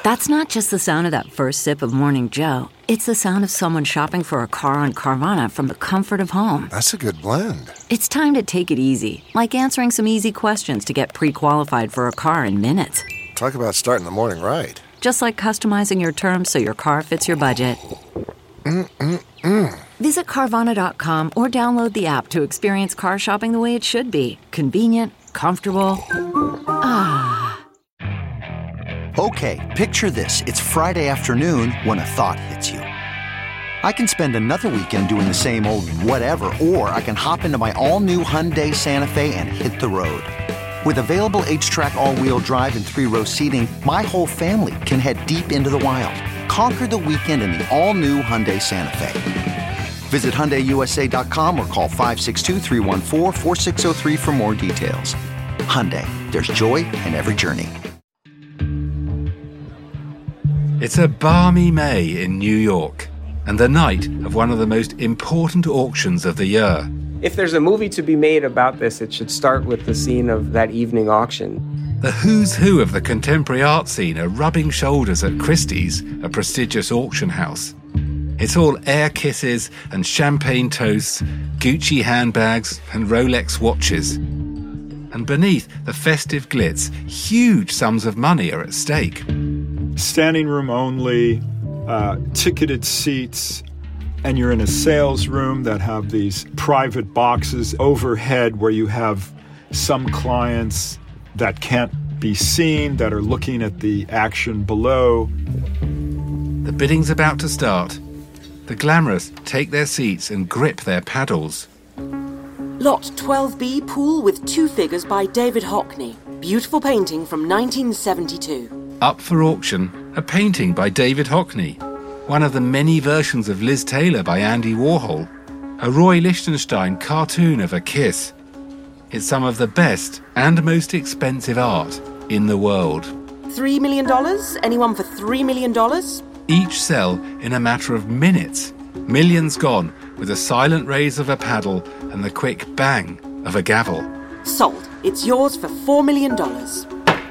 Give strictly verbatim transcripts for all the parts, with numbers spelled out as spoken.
That's not just the sound of that first sip of Morning Joe. It's the sound of someone shopping for a car on Carvana from the comfort of home. That's a good blend. It's time to take it easy, like answering some easy questions to get pre-qualified for a car in minutes. Talk about starting the morning right. Just like customizing your terms so your car fits your budget. Mm-mm-mm. Visit Carvana dot com or download the app to experience car shopping the way it should be. Convenient, comfortable. Ah. Okay, picture this. It's Friday afternoon when a thought hits you. I can spend another weekend doing the same old whatever, or I can hop into my all-new Hyundai Santa Fe and hit the road. With available H-Track all-wheel drive and three-row seating, my whole family can head deep into the wild. Conquer the weekend in the all-new Hyundai Santa Fe. Visit Hyundai U S A dot com or call five six two, three one four, four six zero three for more details. Hyundai, there's joy in every journey. It's a balmy May in New York, and the night of one of the most important auctions of the year. If there's a movie to be made about this, it should start with the scene of that evening auction. The who's who of the contemporary art scene are rubbing shoulders at Christie's, a prestigious auction house. It's all air kisses and champagne toasts, Gucci handbags and Rolex watches. And beneath the festive glitz, huge sums of money are at stake. Standing room only, uh, ticketed seats, and you're in a sales room that have these private boxes overhead where you have some clients that can't be seen that are looking at the action below. The bidding's about to start. The glamorous take their seats and grip their paddles. Lot twelve B, Pool with Two Figures by David Hockney. Beautiful painting from nineteen seventy-two. Up for auction, a painting by David Hockney, one of the many versions of Liz Taylor by Andy Warhol, a Roy Lichtenstein cartoon of a kiss. It's some of the best and most expensive art in the world. Three million dollars? Anyone for three million dollars? Each sell in a matter of minutes. Millions gone with the silent raise of a paddle and the quick bang of a gavel. Sold. It's yours for four million dollars.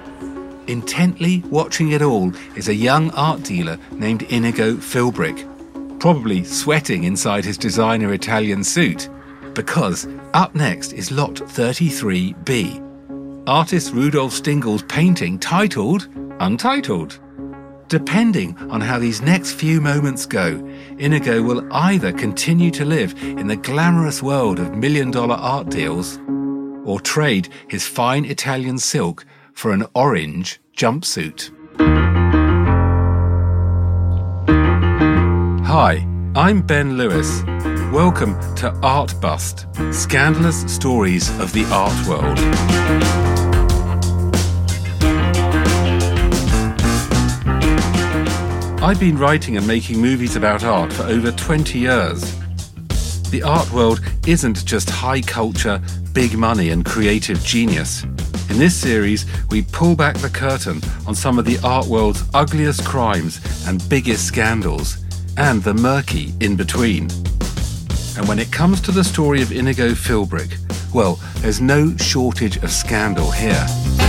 Intently watching it all is a young art dealer named Inigo Philbrick, probably sweating inside his designer Italian suit, because up next is lot thirty-three B, artist Rudolf Stingel's painting titled Untitled. Depending on how these next few moments go, Inigo will either continue to live in the glamorous world of million-dollar art deals or trade his fine Italian silk for an orange jumpsuit. Hi, I'm Ben Lewis. Welcome to Art Bust, scandalous stories of the art world. I've been writing and making movies about art for over twenty years. The art world isn't just high culture, big money and creative genius. In this series, we pull back the curtain on some of the art world's ugliest crimes and biggest scandals, and the murky in between. And when it comes to the story of Inigo Philbrick, well, there's no shortage of scandal here.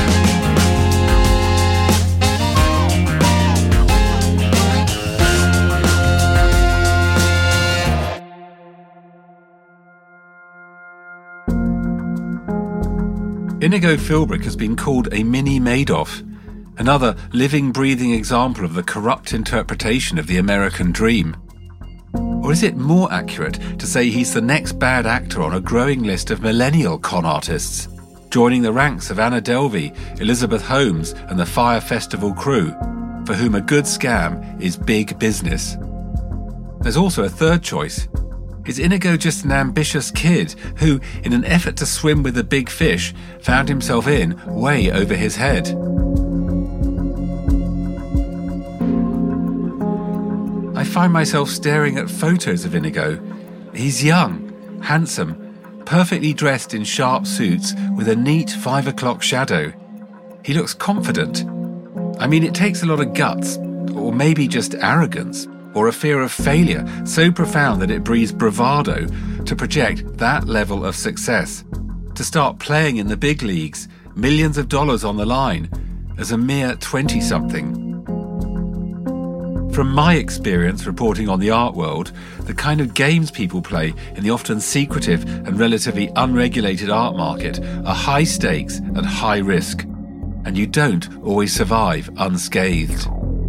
Inigo Philbrick has been called a mini Madoff, another living, breathing example of the corrupt interpretation of the American dream. Or is it more accurate to say he's the next bad actor on a growing list of millennial con artists, joining the ranks of Anna Delvey, Elizabeth Holmes and the Fire Festival crew, for whom a good scam is big business? There's also a third choice. Is Inigo just an ambitious kid who, in an effort to swim with the big fish, found himself in way over his head? I find myself staring at photos of Inigo. He's young, handsome, perfectly dressed in sharp suits with a neat five o'clock shadow. He looks confident. I mean, it takes a lot of guts, or maybe just arrogance, or a fear of failure so profound that it breeds bravado to project that level of success, to start playing in the big leagues, millions of dollars on the line, as a mere twenty-something. From my experience reporting on the art world, the kind of games people play in the often secretive and relatively unregulated art market are high stakes and high risk, and you don't always survive unscathed.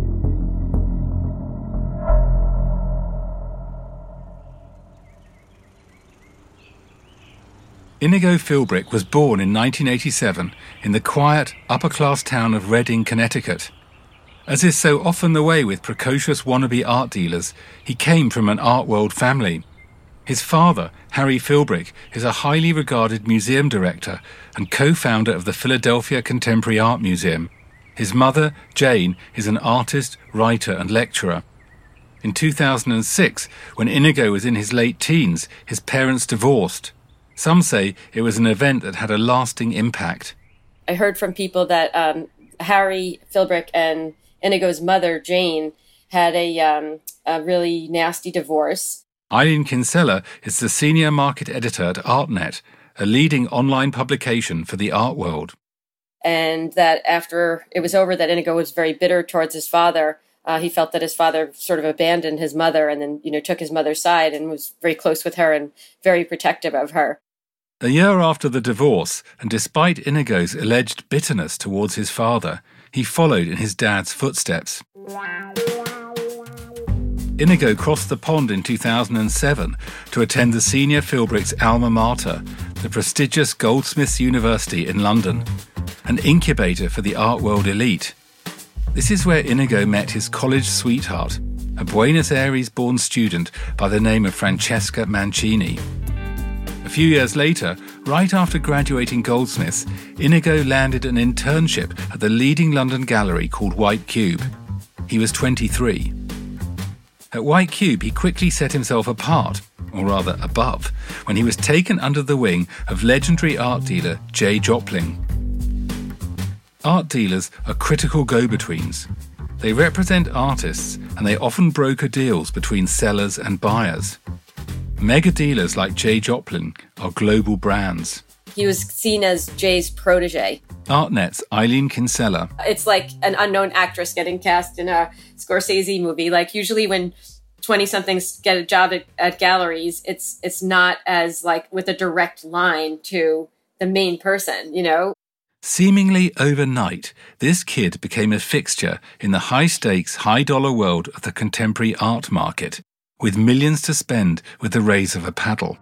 Inigo Philbrick was born in nineteen eighty-seven in the quiet, upper-class town of Redding, Connecticut. As is so often the way with precocious wannabe art dealers, he came from an art world family. His father, Harry Philbrick, is a highly regarded museum director and co-founder of the Philadelphia Contemporary Art Museum. His mother, Jane, is an artist, writer and lecturer. In two thousand six, when Inigo was in his late teens, his parents divorced. Some say it was an event that had a lasting impact. I heard from people that um, Harry Philbrick and Inigo's mother, Jane, had a, um, a really nasty divorce. Eileen Kinsella is the senior market editor at ArtNet, a leading online publication for the art world. And that after it was over, that Inigo was very bitter towards his father. Uh, he felt that his father sort of abandoned his mother and then, you know, took his mother's side and was very close with her and very protective of her. A year after the divorce, and despite Inigo's alleged bitterness towards his father, he followed in his dad's footsteps. Inigo crossed the pond in two thousand seven to attend the senior Philbrick's alma mater, the prestigious Goldsmiths University in London, an incubator for the art world elite. This is where Inigo met his college sweetheart, a Buenos Aires-born student by the name of Francesca Mancini. A few years later, right after graduating Goldsmiths, Inigo landed an internship at the leading London gallery called White Cube. He was twenty-three. At White Cube, he quickly set himself apart, or rather above, when he was taken under the wing of legendary art dealer Jay Jopling. Art dealers are critical go-betweens. They represent artists, and they often broker deals between sellers and buyers. Mega dealers like Jay Jopling are global brands. He was seen as Jay's protege. ArtNet's Eileen Kinsella. It's like an unknown actress getting cast in a Scorsese movie. Like usually when twenty-somethings get a job at, at galleries, it's it's not as like with a direct line to the main person, you know? Seemingly overnight, this kid became a fixture in the high-stakes, high-dollar world of the contemporary art market, with millions to spend with the raise of a paddle.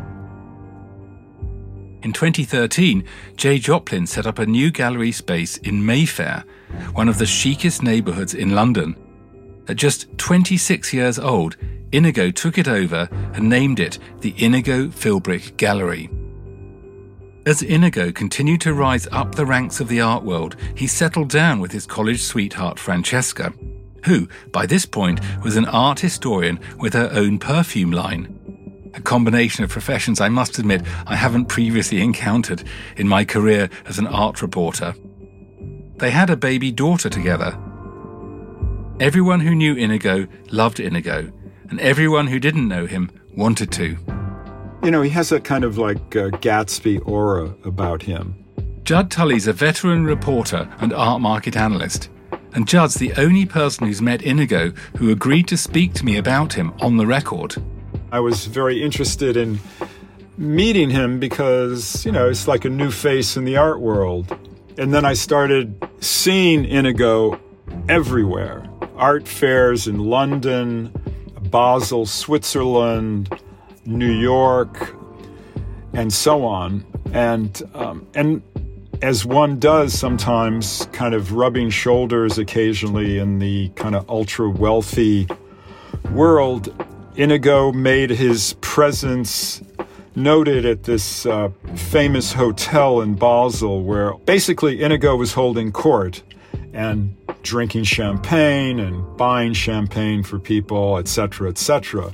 In twenty thirteen, Jay Jopling set up a new gallery space in Mayfair, one of the chicest neighbourhoods in London. At just twenty-six years old, Inigo took it over and named it the Inigo Philbrick Gallery. As Inigo continued to rise up the ranks of the art world, he settled down with his college sweetheart Francesca, who, by this point, was an art historian with her own perfume line. A combination of professions I must admit I haven't previously encountered in my career as an art reporter. They had a baby daughter together. Everyone who knew Inigo loved Inigo, and everyone who didn't know him wanted to. You know, he has a kind of like uh, Gatsby aura about him. Judd Tully's a veteran reporter and art market analyst, and Judd's the only person who's met Inigo who agreed to speak to me about him on the record. I was very interested in meeting him because, you know, it's like a new face in the art world. And then I started seeing Inigo everywhere. Art fairs in London, Basel, Switzerland, New York, and so on. And um, and as one does sometimes, kind of rubbing shoulders occasionally in the kind of ultra-wealthy world, Inigo made his presence noted at this uh, famous hotel in Basel where basically Inigo was holding court and drinking champagne and buying champagne for people, et cetera, et cetera.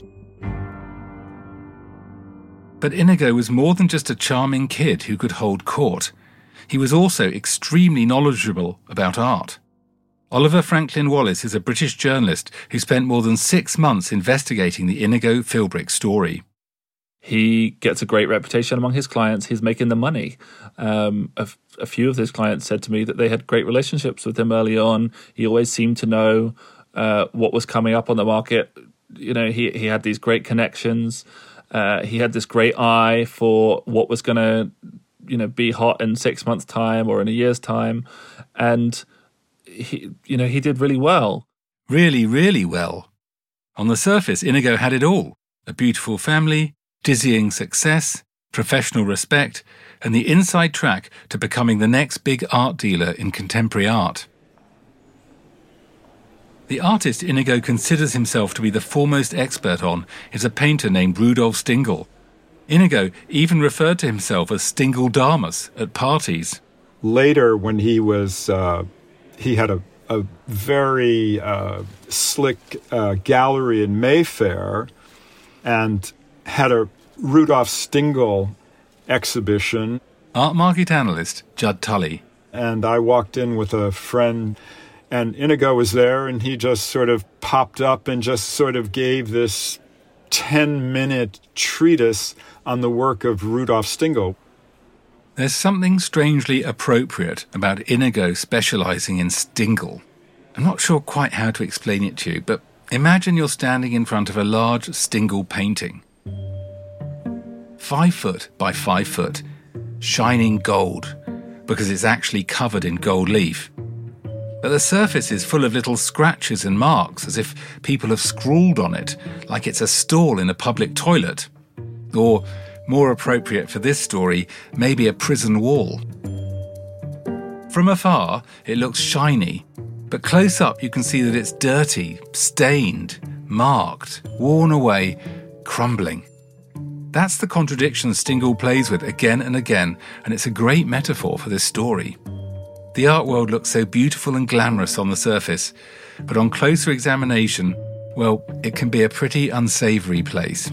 But Inigo was more than just a charming kid who could hold court. He was also extremely knowledgeable about art. Oliver Franklin Wallace is a British journalist who spent more than six months investigating the Inigo Philbrick story. He gets a great reputation among his clients. He's making the money. Um, a, a few of his clients said to me that they had great relationships with him early on. He always seemed to know uh, what was coming up on the market. You know, he, he had these great connections. Uh, he had this great eye for what was going to, you know, be hot in six months' time or in a year's time. And, he, you know, he did really well. Really, really well. On the surface, Inigo had it all. A beautiful family, dizzying success, professional respect, and the inside track to becoming the next big art dealer in contemporary art. The artist Inigo considers himself to be the foremost expert on is a painter named Rudolf Stingel. Inigo even referred to himself as Stingel-Damus at parties. Later, when he was, uh, he had a, a very uh, slick uh, gallery in Mayfair and had a Rudolf Stingel exhibition. Art market analyst Judd Tully. And I walked in with a friend, and Inigo was there, and he just sort of popped up and just sort of gave this ten-minute treatise on the work of Rudolf Stingel. There's something strangely appropriate about Inigo specialising in Stingel. I'm not sure quite how to explain it to you, but imagine you're standing in front of a large Stingel painting. Five foot by five foot, shining gold, because it's actually covered in gold leaf. But the surface is full of little scratches and marks, as if people have scrawled on it, like it's a stall in a public toilet. Or, more appropriate for this story, maybe a prison wall. From afar, it looks shiny, but close up you can see that it's dirty, stained, marked, worn away, crumbling. That's the contradiction Stingel plays with again and again, and it's a great metaphor for this story. The art world looks so beautiful and glamorous on the surface, but on closer examination, well, it can be a pretty unsavoury place.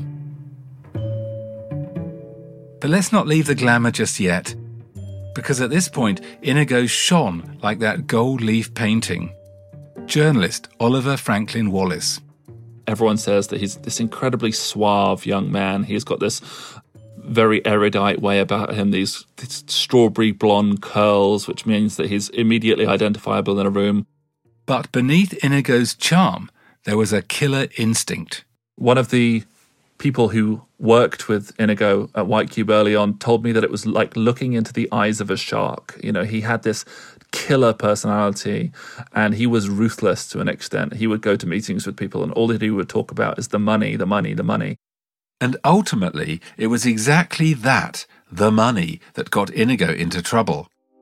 But let's not leave the glamour just yet, because at this point, Inigo shone like that gold leaf painting. Journalist Oliver Franklin Wallace. Everyone says that he's this incredibly suave young man. He's got this very erudite way about him, these, these strawberry blonde curls, which means that he's immediately identifiable in a room. But beneath Inigo's charm, there was a killer instinct. One of the people who worked with Inigo at White Cube early on told me that it was like looking into the eyes of a shark. You know, he had this killer personality, and he was ruthless to an extent. He would go to meetings with people, and all that he would talk about is the money, the money, the money. And ultimately, it was exactly that, the money, that got Inigo into trouble.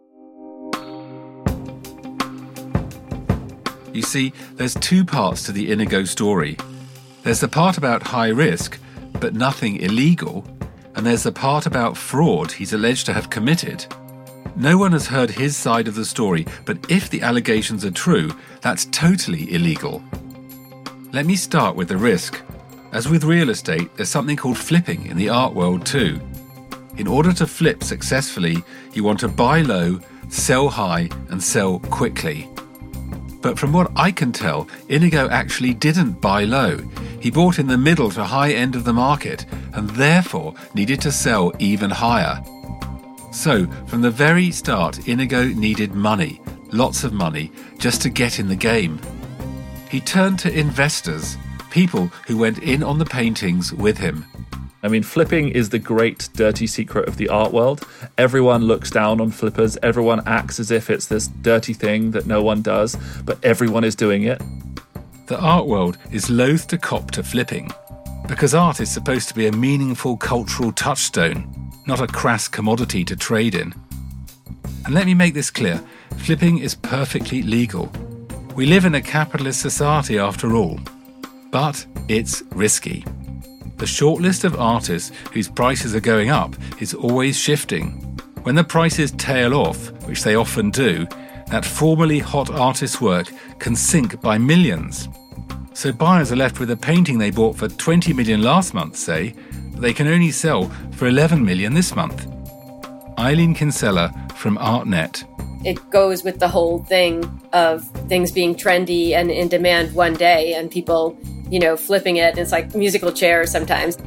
You see, there's two parts to the Inigo story. There's the part about high risk, but nothing illegal, and there's the part about fraud he's alleged to have committed. No one has heard his side of the story, but if the allegations are true, that's totally illegal. Let me start with the risk. As with real estate, there's something called flipping in the art world too. In order to flip successfully, you want to buy low, sell high, and sell quickly. But from what I can tell, Inigo actually didn't buy low. He bought in the middle to high end of the market, and therefore needed to sell even higher. So, from the very start, Inigo needed money, lots of money, just to get in the game. He turned to investors, people who went in on the paintings with him. I mean, flipping is the great dirty secret of the art world. Everyone looks down on flippers. Everyone acts as if it's this dirty thing that no one does, but everyone is doing it. The art world is loath to cop to flipping, because art is supposed to be a meaningful cultural touchstone, not a crass commodity to trade in. And let me make this clear, flipping is perfectly legal. We live in a capitalist society after all. But it's risky. The shortlist of artists whose prices are going up is always shifting. When the prices tail off, which they often do, that formerly hot artist's work can sink by millions. So buyers are left with a painting they bought for twenty million last month, say, that they can only sell for eleven million this month. Eileen Kinsella from ArtNet. It goes with the whole thing of things being trendy and in demand one day, and people, you know, flipping it. It's like musical chairs sometimes.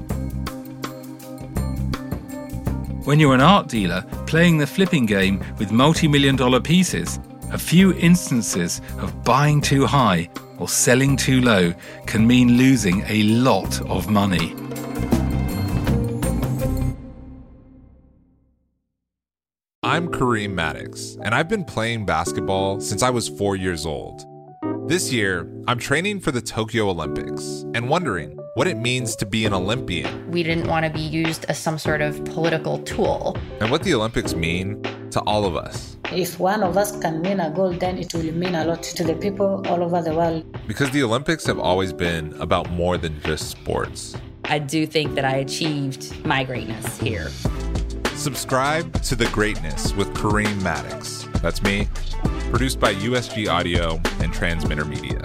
When you're an art dealer playing the flipping game with multi-million dollar pieces, a few instances of buying too high or selling too low can mean losing a lot of money. I'm Kareem Maddox, and I've been playing basketball since I was four years old. This year, I'm training for the Tokyo Olympics and wondering what it means to be an Olympian. We didn't want to be used as some sort of political tool. And what the Olympics mean to all of us. If one of us can win a gold, then it will mean a lot to the people all over the world. Because the Olympics have always been about more than just sports. I do think that I achieved my greatness here. Subscribe to The Greatness with Kareem Maddox. That's me. Produced by U S G Audio and Transmitter Media.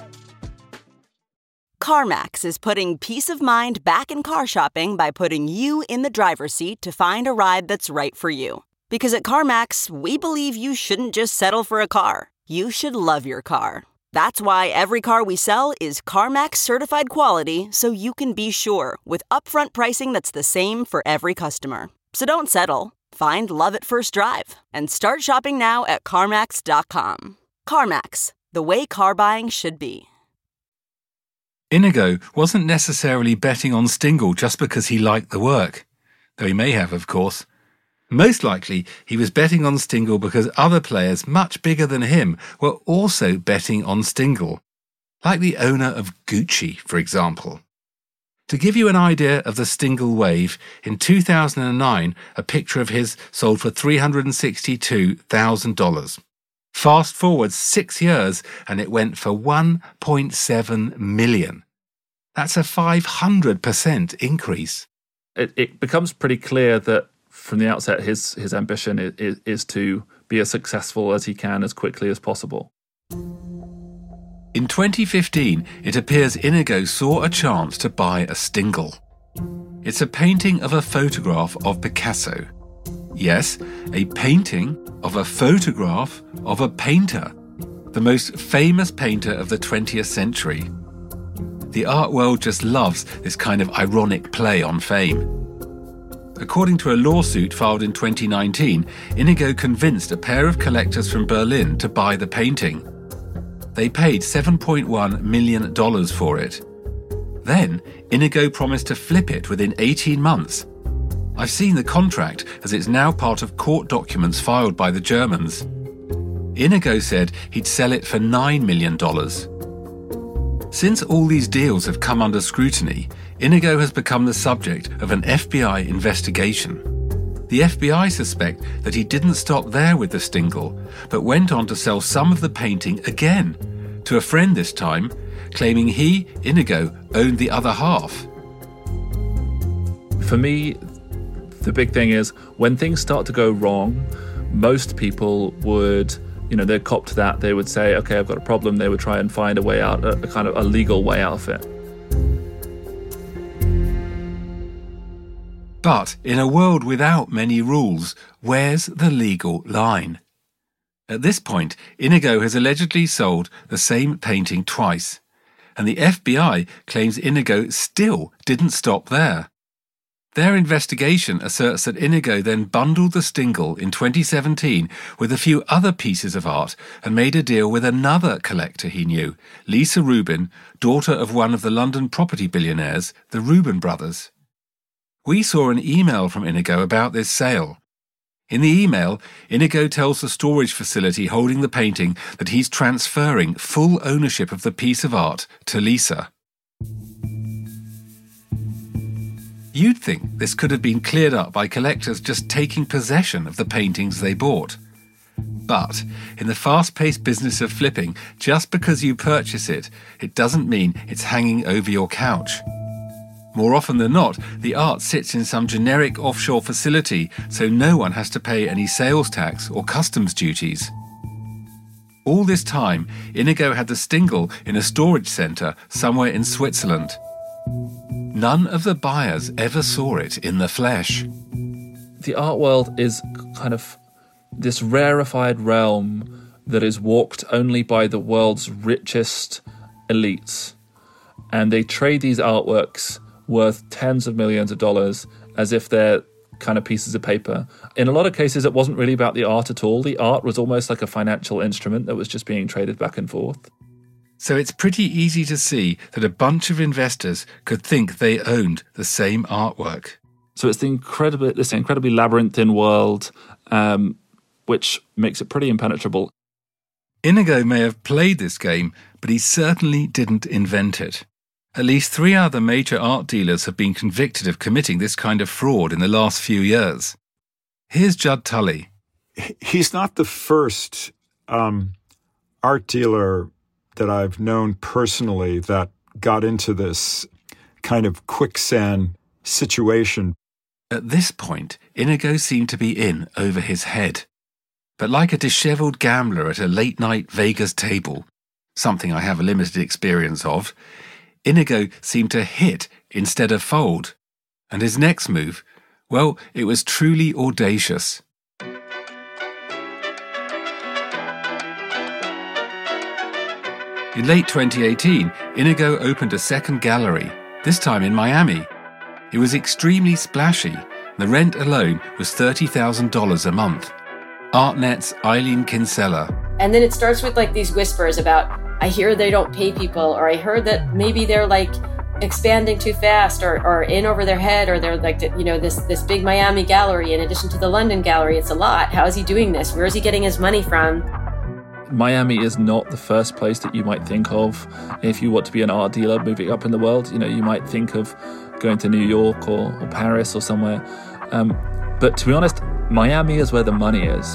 CarMax is putting peace of mind back in car shopping by putting you in the driver's seat to find a ride that's right for you. Because at CarMax, we believe you shouldn't just settle for a car. You should love your car. That's why every car we sell is CarMax certified quality, so you can be sure with upfront pricing that's the same for every customer. So don't settle. Find love at first drive and start shopping now at CarMax dot com. CarMax, the way car buying should be. Inigo wasn't necessarily betting on Stengel just because he liked the work, though he may have, of course. Most likely, he was betting on Stengel because other players much bigger than him were also betting on Stengel, like the owner of Gucci, for example. To give you an idea of the Stengel wave, in two thousand nine, a picture of his sold for three hundred sixty-two thousand dollars. Fast forward six years, and it went for one point seven million dollars. That's a five hundred percent increase. It, it becomes pretty clear that from the outset, his his ambition is, is to be as successful as he can as quickly as possible. In twenty fifteen, it appears Inigo saw a chance to buy a Stengel. It's a painting of a photograph of Picasso. Yes, a painting of a photograph of a painter, the most famous painter of the twentieth century. The art world just loves this kind of ironic play on fame. According to a lawsuit filed in twenty nineteen, Inigo convinced a pair of collectors from Berlin to buy the painting. They paid seven point one million dollars for it. Then, Inigo promised to flip it within eighteen months. I've seen the contract, as it's now part of court documents filed by the Germans. Inigo said he'd sell it for nine million dollars. Since all these deals have come under scrutiny, Inigo has become the subject of an F B I investigation. The F B I suspect that he didn't stop there with the Stengel, but went on to sell some of the painting again, to a friend this time, claiming he, Inigo, owned the other half. For me, the big thing is when things start to go wrong, most people would, you know, they'd cop to that. They would say, okay, I've got a problem. They would try and find a way out, a, a kind of a legal way out of it. But in a world without many rules, where's the legal line? At this point, Inigo has allegedly sold the same painting twice, and the F B I claims Inigo still didn't stop there. Their investigation asserts that Inigo then bundled the Stengel in twenty seventeen with a few other pieces of art and made a deal with another collector he knew, Lisa Rubin, daughter of one of the London property billionaires, the Rubin brothers. We saw an email from Inigo about this sale. In the email, Inigo tells the storage facility holding the painting that he's transferring full ownership of the piece of art to Lisa. You'd think this could have been cleared up by collectors just taking possession of the paintings they bought. But in the fast-paced business of flipping, just because you purchase it, it doesn't mean it's hanging over your couch. More often than not, the art sits in some generic offshore facility, so no one has to pay any sales tax or customs duties. All this time, Inigo had the Stengel in a storage centre somewhere in Switzerland. None of the buyers ever saw it in the flesh. The art world is kind of this rarefied realm that is walked only by the world's richest elites. And they trade these artworks worth tens of millions of dollars as if they're kind of pieces of paper. In a lot of cases, it wasn't really about the art at all. The art was almost like a financial instrument that was just being traded back and forth. So it's pretty easy to see that a bunch of investors could think they owned the same artwork. So it's the incredibly, this incredibly labyrinthine world, um, which makes it pretty impenetrable. Inigo may have played this game, but he certainly didn't invent it. At least three other major art dealers have been convicted of committing this kind of fraud in the last few years. Here's Judd Tully. He's not the first um, art dealer that I've known personally that got into this kind of quicksand situation. At this point, Inigo seemed to be in over his head. But like a dishevelled gambler at a late-night Vegas table, something I have a limited experience of, Inigo seemed to hit instead of fold. And his next move, well, it was truly audacious. In late twenty eighteen, Inigo opened a second gallery, this time in Miami. It was extremely splashy. The rent alone was thirty thousand dollars a month. ArtNet's Eileen Kinsella. And then it starts with like these whispers about, I hear they don't pay people, or I heard that maybe they're like expanding too fast, or, or in over their head, or they're like, you know, this, this big Miami gallery in addition to the London gallery. It's a lot. How is he doing this? Where is he getting his money from? Miami is not the first place that you might think of if you want to be an art dealer moving up in the world. You know, you might think of going to New York or, or Paris or somewhere. Um, but to be honest, Miami is where the money is.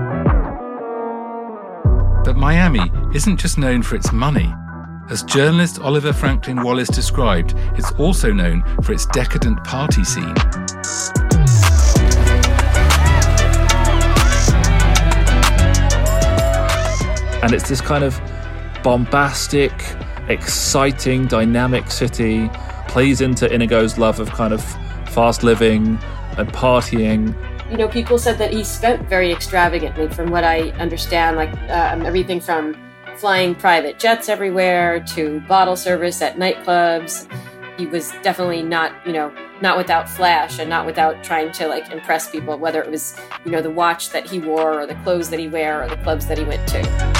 But Miami isn't just known for its money. As journalist Oliver Franklin Wallace described, it's also known for its decadent party scene. And it's this kind of bombastic, exciting, dynamic city, plays into Inigo's love of kind of fast living and partying. You know, people said that he spent very extravagantly, from what I understand, like um, everything from flying private jets everywhere to bottle service at nightclubs. He was definitely not, you know, not without flash and not without trying to like impress people, whether it was, you know, the watch that he wore or the clothes that he wore or the clubs that he went to.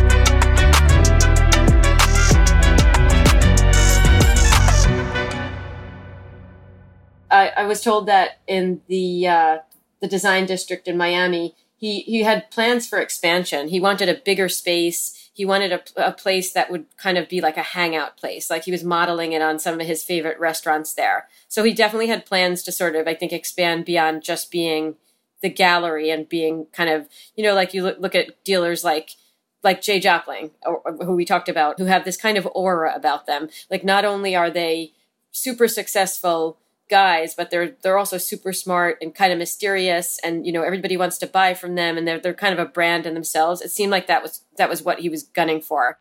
I, I was told that in the uh, the design district in Miami, he, he had plans for expansion. He wanted a bigger space. He wanted a, a place that would kind of be like a hangout place. Like he was modeling it on some of his favorite restaurants there. So he definitely had plans to sort of, I think, expand beyond just being the gallery and being kind of, you know, like you look, look at dealers like like Jay Jopling, or, or who we talked about, who have this kind of aura about them. Like not only are they super successful guys, but they're they're also super smart and kind of mysterious, and you know everybody wants to buy from them, and they're they're kind of a brand in themselves. It seemed like that was that was what he was gunning for.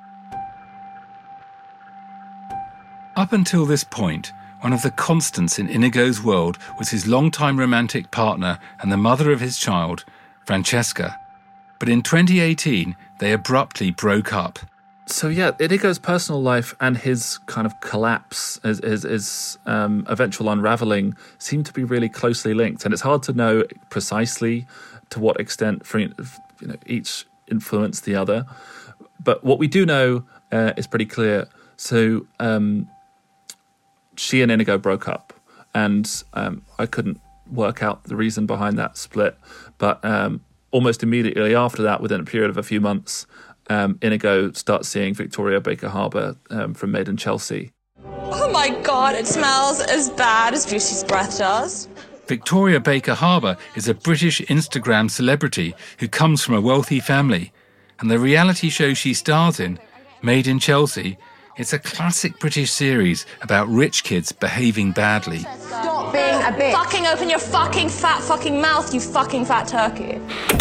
Up until this point, one of the constants in Inigo's world was his longtime romantic partner and the mother of his child, Francesca. But in twenty eighteen, they abruptly broke up. So yeah, Inigo's personal life and his kind of collapse, his, his, his um, eventual unraveling, seem to be really closely linked, and it's hard to know precisely to what extent for, you know, each influenced the other. But what we do know uh, is pretty clear. So um, she and Inigo broke up, and um, I couldn't work out the reason behind that split. But um, almost immediately after that, within a period of a few months, Um, Inigo starts seeing Victoria Baker Harbour um, from Made in Chelsea. Oh my God, it smells as bad as Beauty's breath does. Victoria Baker Harbour is a British Instagram celebrity who comes from a wealthy family. And the reality show she stars in, Made in Chelsea, it's a classic British series about rich kids behaving badly. Stop being a bitch. Fucking open your fucking fat fucking mouth, you fucking fat turkey.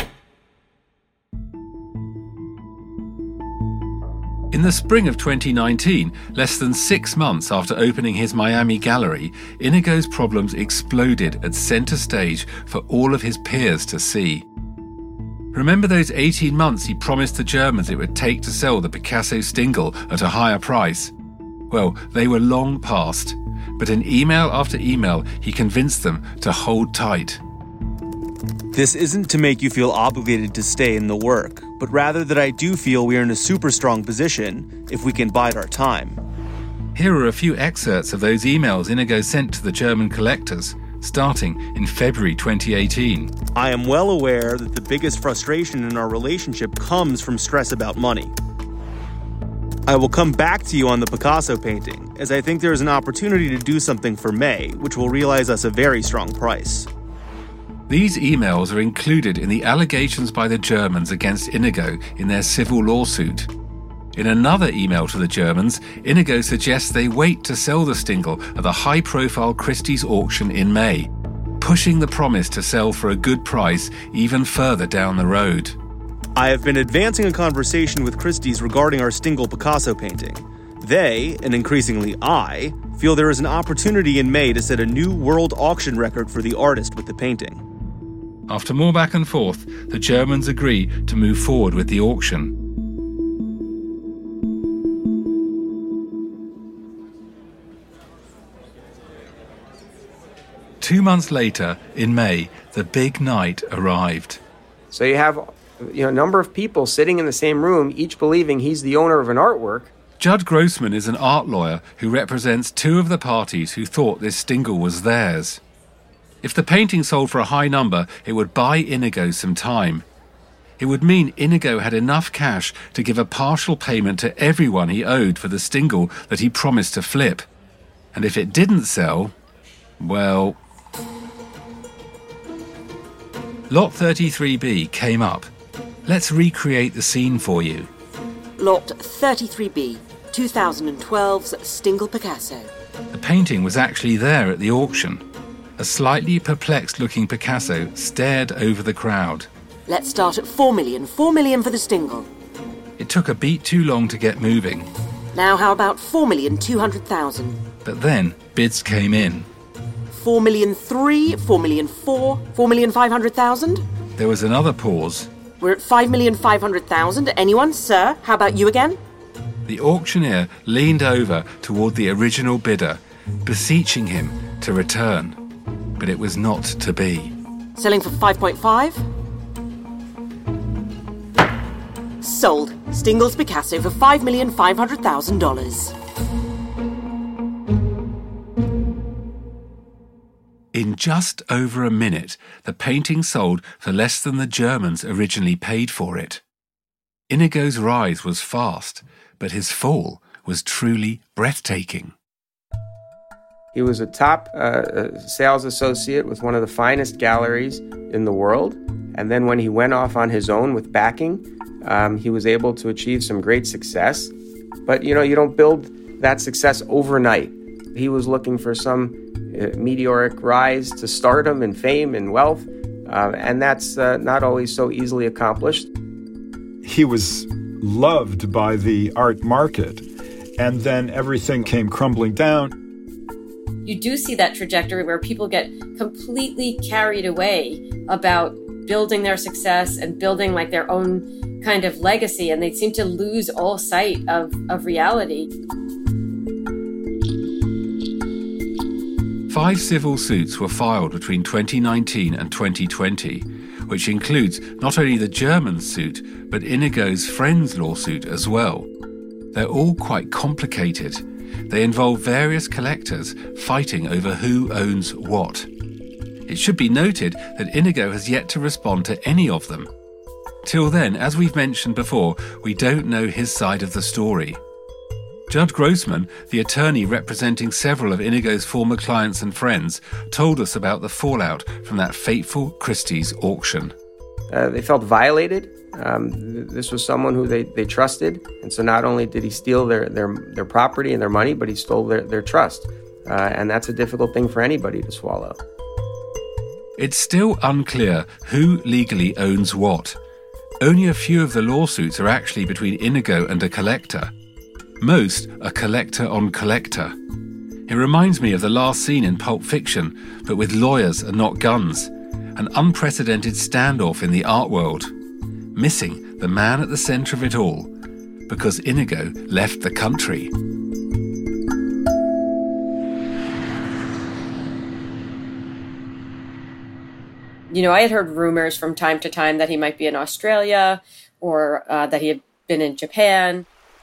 In the spring of twenty nineteen, less than six months after opening his Miami gallery, Inigo's problems exploded at centre stage for all of his peers to see. Remember those eighteen months he promised the Germans it would take to sell the Picasso Stingel at a higher price? Well, they were long past, but in email after email, he convinced them to hold tight. This isn't to make you feel obligated to stay in the work. but rather that I do feel we are in a super strong position if we can bide our time. Here are a few excerpts of those emails Inigo sent to the German collectors, starting in February twenty eighteen. I am well aware that the biggest frustration in our relationship comes from stress about money. I will come back to you on the Picasso painting, as I think there is an opportunity to do something for May, which will realize us a very strong price. These emails are included in the allegations by the Germans against Inigo in their civil lawsuit. In another email to the Germans, Inigo suggests they wait to sell the Stingel at the high-profile Christie's auction in May, pushing the promise to sell for a good price even further down the road. I have been advancing a conversation with Christie's regarding our Stingel Picasso painting. They, and increasingly I, feel there is an opportunity in May to set a new world auction record for the artist with the painting. After more back and forth, the Germans agree to move forward with the auction. Two months later, in May, the big night arrived. So you have you know, a number of people sitting in the same room, each believing he's the owner of an artwork. Judd Grossman is an art lawyer who represents two of the parties who thought this Stingel was theirs. If the painting sold for a high number, it would buy Inigo some time. It would mean Inigo had enough cash to give a partial payment to everyone he owed for the Stingel that he promised to flip. And if it didn't sell, well... Lot thirty-three B came up. Let's recreate the scene for you. Lot thirty-three B, twenty twelve's Stingel Picasso. The painting was actually there at the auction. A slightly perplexed-looking Picasso stared over the crowd. Let's start at four million. Four million for the Stingel. It took a beat too long to get moving. Now how about four million two hundred thousand? But then bids came in. Four million three, four million four, four million five hundred thousand? There was another pause. We're at five million five hundred thousand. Anyone, sir? How about you again? The auctioneer leaned over toward the original bidder, beseeching him to return. But it was not to be. Selling for five point five? Sold. Stingel's Picasso for five million five hundred thousand dollars. In just over a minute, the painting sold for less than the Germans originally paid for it. Inigo's rise was fast, but his fall was truly breathtaking. He was a top uh, sales associate with one of the finest galleries in the world. And then when he went off on his own with backing, um, he was able to achieve some great success. But, you know, you don't build that success overnight. He was looking for some uh, meteoric rise to stardom and fame and wealth. Uh, and that's uh, not always so easily accomplished. He was loved by the art market, and then everything came crumbling down. You do see that trajectory where people get completely carried away about building their success and building like their own kind of legacy, and they seem to lose all sight of, of reality. Five civil suits were filed between twenty nineteen and twenty twenty, which includes not only the German suit, but Inigo's friend's lawsuit as well. They're all quite complicated. They involve various collectors fighting over who owns what. It should be noted that Inigo has yet to respond to any of them. Till then, as we've mentioned before, we don't know his side of the story. Judd Grossman, the attorney representing several of Inigo's former clients and friends, told us about the fallout from that fateful Christie's auction. Uh, they felt violated. Um, th- this was someone who they, they trusted. And so not only did he steal their, their, their property and their money, but he stole their, their trust. Uh, and that's a difficult thing for anybody to swallow. It's still unclear who legally owns what. Only a few of the lawsuits are actually between Inigo and a collector. Most are collector on collector. It reminds me of the last scene in Pulp Fiction, but with lawyers and not guns. An unprecedented standoff in the art world. Missing the man at the centre of it all, because Inigo left the country. You know, I had heard rumors from time to time that he might be in Australia or uh, that he had been in Japan.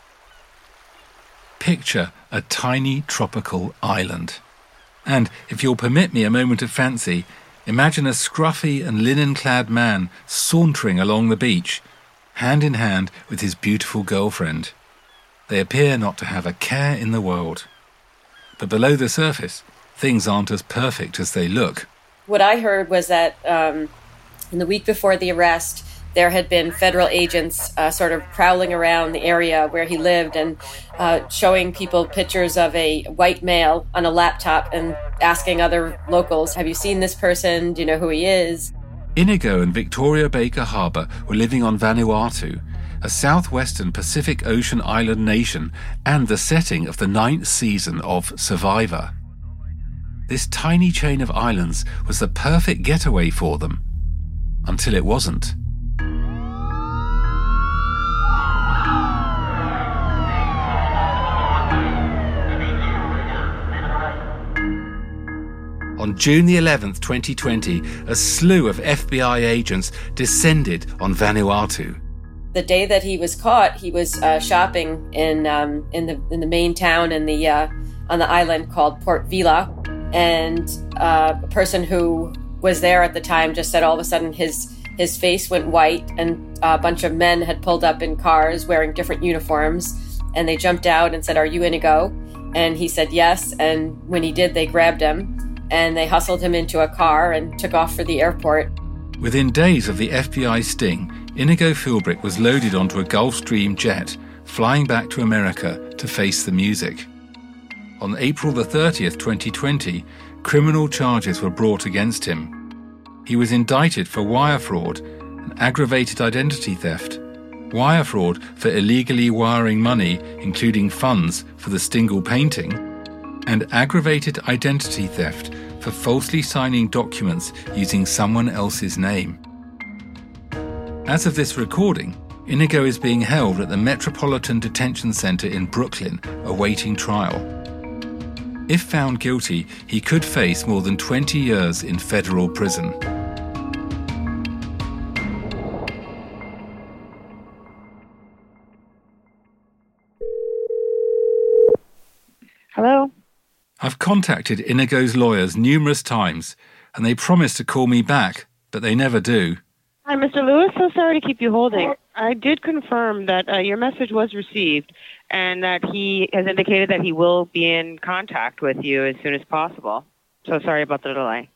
Picture a tiny tropical island. And, if you'll permit me a moment of fancy, imagine a scruffy and linen-clad man sauntering along the beach, hand in hand with his beautiful girlfriend. They appear not to have a care in the world. But below the surface, things aren't as perfect as they look. What I heard was that um, in the week before the arrest, there had been federal agents uh, sort of prowling around the area where he lived and uh, showing people pictures of a white male on a laptop and asking other locals, have you seen this person? Do you know who he is? Inigo and Victoria Baker Harbour were living on Vanuatu, a southwestern Pacific Ocean island nation and the setting of the ninth season of Survivor. This tiny chain of islands was the perfect getaway for them, until it wasn't. On June the eleventh, twenty twenty, a slew of F B I agents descended on Vanuatu. The day that he was caught, he was uh, shopping in um, in the in the main town in the uh, on the island called Port Vila, and uh, a person who was there at the time just said all of a sudden his his face went white, and a bunch of men had pulled up in cars wearing different uniforms, and they jumped out and said, "Are you Inigo?" And he said yes, and when he did, they grabbed him. And they hustled him into a car and took off for the airport. Within days of the F B I sting, Inigo Philbrick was loaded onto a Gulfstream jet, flying back to America to face the music. On April the thirtieth, twenty twenty, criminal charges were brought against him. He was indicted for wire fraud and aggravated identity theft, wire fraud for illegally wiring money, including funds for the Stengel painting, and aggravated identity theft for falsely signing documents using someone else's name. As of this recording, Inigo is being held at the Metropolitan Detention Center in Brooklyn, awaiting trial. If found guilty, he could face more than twenty years in federal prison. Hello? I've contacted Inigo's lawyers numerous times, and they promised to call me back, but they never do. Hi, Mister Lewis. So sorry to keep you holding. I did confirm that uh, your message was received and that he has indicated that he will be in contact with you as soon as possible. So sorry about the delay.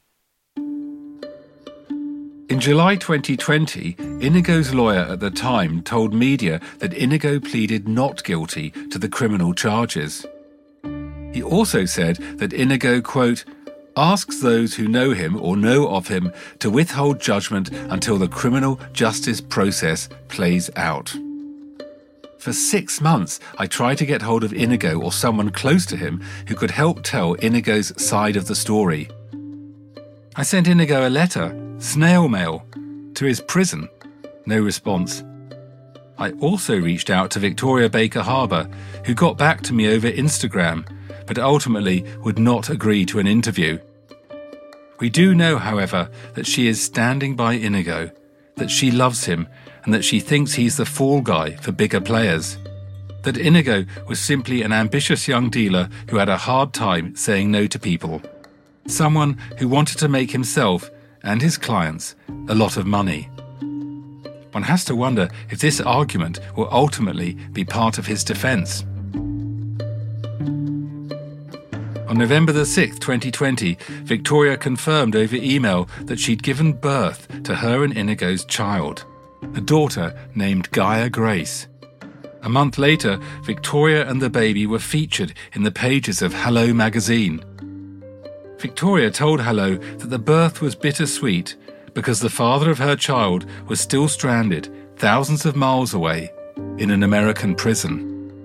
In July twenty twenty, Inigo's lawyer at the time told media that Inigo pleaded not guilty to the criminal charges. He also said that Inigo, quote, asks those who know him or know of him to withhold judgment until the criminal justice process plays out. For six months, I tried to get hold of Inigo or someone close to him who could help tell Inigo's side of the story. I sent Inigo a letter, snail mail, to his prison. No response. I also reached out to Victoria Baker Harbour, who got back to me over Instagram, but ultimately would not agree to an interview. We do know, however, that she is standing by Inigo, that she loves him, and that she thinks he's the fall guy for bigger players. That Inigo was simply an ambitious young dealer who had a hard time saying no to people. Someone who wanted to make himself and his clients a lot of money. One has to wonder if this argument will ultimately be part of his defence. On November the sixth, twenty twenty, Victoria confirmed over email that she'd given birth to her and Inigo's child, a daughter named Gaia Grace. A month later, Victoria and the baby were featured in the pages of Hello magazine. Victoria told Hello that the birth was bittersweet because the father of her child was still stranded thousands of miles away in an American prison.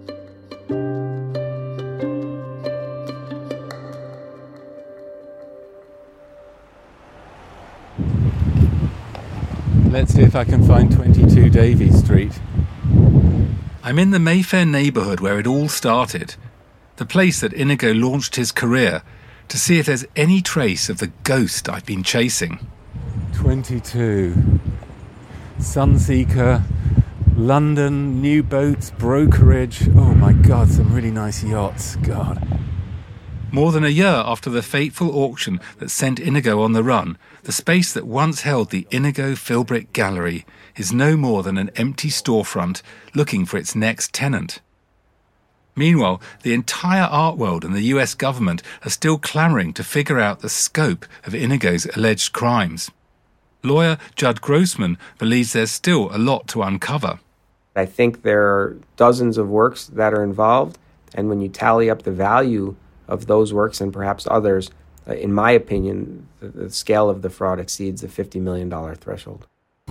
Let's see if I can find twenty-two Davey Street. I'm in the Mayfair neighbourhood where it all started, the place that Inigo launched his career, to see if there's any trace of the ghost I've been chasing. twenty-two. Sunseeker, London, new boats, brokerage. Oh my God, some really nice yachts. God. More than a year after the fateful auction that sent Inigo on the run, the space that once held the Inigo Philbrick Gallery is no more than an empty storefront looking for its next tenant. Meanwhile, the entire art world and the U S government are still clamouring to figure out the scope of Inigo's alleged crimes. Lawyer Judd Grossman believes there's still a lot to uncover. I think there are dozens of works that are involved, and when you tally up the value of those works and perhaps others, uh, in my opinion, the, the scale of the fraud exceeds the fifty million dollars threshold.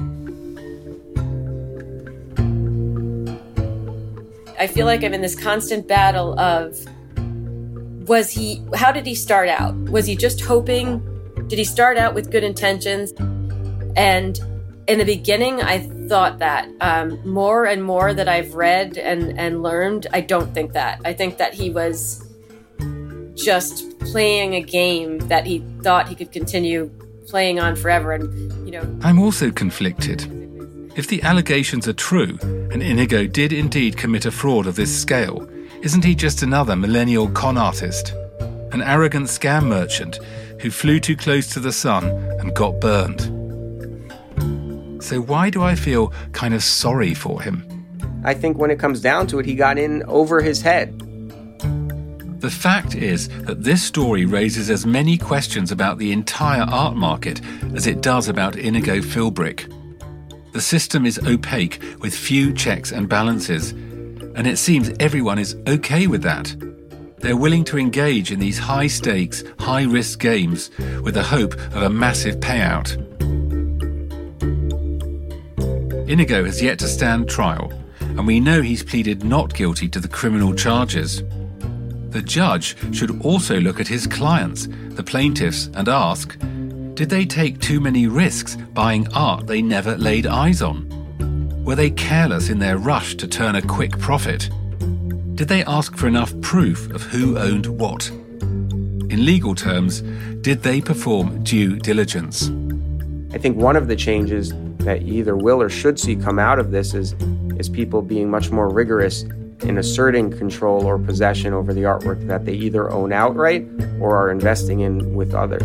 I feel like I'm in this constant battle of, was he, how did he start out? Was he just hoping? Did he start out with good intentions? And in the beginning, I thought that. Um, more and more that I've read and, and learned, I don't think that. I think that he was just playing a game that he thought he could continue playing on forever. And, you know, I'm also conflicted. If the allegations are true, and Inigo did indeed commit a fraud of this scale, isn't he just another millennial con artist? An arrogant scam merchant who flew too close to the sun and got burned? So why do I feel kind of sorry for him? I think when it comes down to it, he got in over his head. The fact is that this story raises as many questions about the entire art market as it does about Inigo Philbrick. The system is opaque with few checks and balances, and it seems everyone is okay with that. They're willing to engage in these high-stakes, high-risk games with the hope of a massive payout. Inigo has yet to stand trial, and we know he's pleaded not guilty to the criminal charges. The judge should also look at his clients, the plaintiffs, and ask, did they take too many risks buying art they never laid eyes on? Were they careless in their rush to turn a quick profit? Did they ask for enough proof of who owned what? In legal terms, did they perform due diligence? I think one of the changes that you either will or should see come out of this is, is people being much more rigorous in asserting control or possession over the artwork that they either own outright or are investing in with others.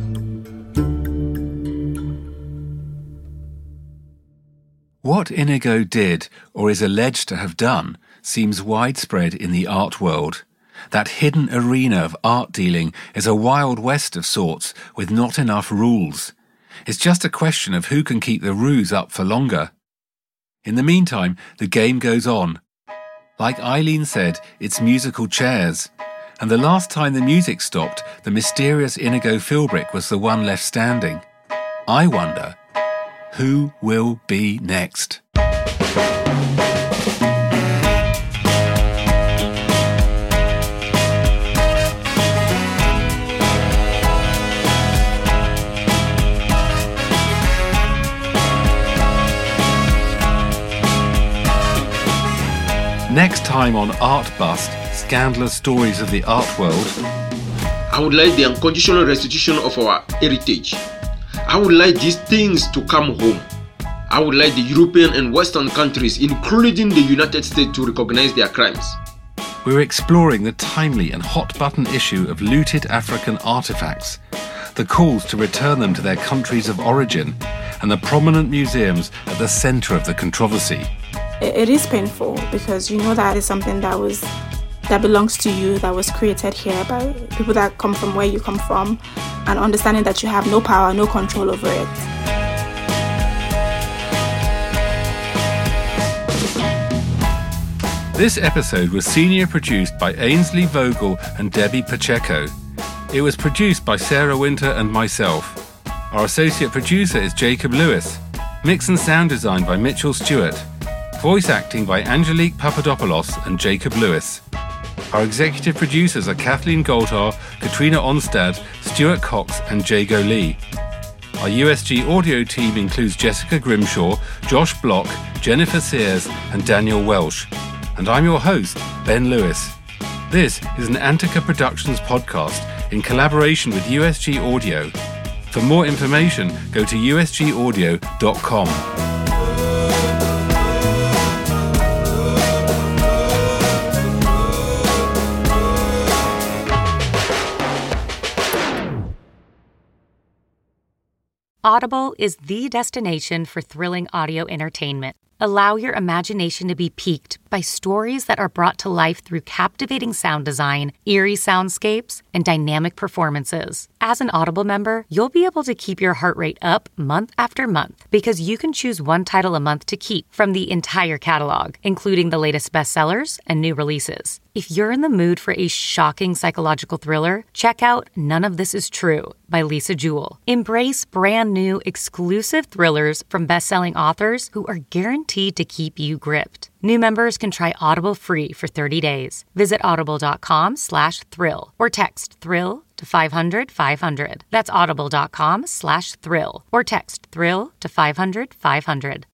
What Inigo did, or is alleged to have done, seems widespread in the art world. That hidden arena of art dealing is a wild west of sorts with not enough rules. It's just a question of who can keep the ruse up for longer. In the meantime, the game goes on. Like Eileen said, it's musical chairs. And the last time the music stopped, the mysterious Inigo Philbrick was the one left standing. I wonder, who will be next? Next time on Art Bust, scandalous stories of the art world. I would like the unconditional restitution of our heritage. I would like these things to come home. I would like the European and Western countries, including the United States, to recognize their crimes. We're exploring the timely and hot-button issue of looted African artifacts, the calls to return them to their countries of origin, and the prominent museums at the centre of the controversy. It is painful because you know that is something that was that belongs to you, that was created here by people that come from where you come from, and understanding that you have no power, no control over it. This episode was senior produced by Ainsley Vogel and Debbie Pacheco. It was produced by Sarah Winter and myself. Our associate producer is Jacob Lewis. Mix and sound design by Mitchell Stewart. Voice acting by Angelique Papadopoulos and Jacob Lewis. Our executive producers are Kathleen Goldhar, Katrina Onstad, Stuart Cox and Jago Lee. Our U S G audio team includes Jessica Grimshaw, Josh Block, Jennifer Sears and Daniel Welsh. And I'm your host, Ben Lewis. This is an Antica Productions podcast in collaboration with U S G Audio. For more information, go to u s g audio dot com. Audible is the destination for thrilling audio entertainment. Allow your imagination to be piqued by stories that are brought to life through captivating sound design, eerie soundscapes, and dynamic performances. As an Audible member, you'll be able to keep your heart rate up month after month because you can choose one title a month to keep from the entire catalog, including the latest bestsellers and new releases. If you're in the mood for a shocking psychological thriller, check out None of This Is True by Lisa Jewell. Embrace brand new exclusive thrillers from best-selling authors who are guaranteed to keep you gripped. New members can try Audible free for thirty days. Visit audible.com slash thrill or text thrill to five hundred five hundred. That's audible.com slash thrill or text thrill to five hundred five hundred.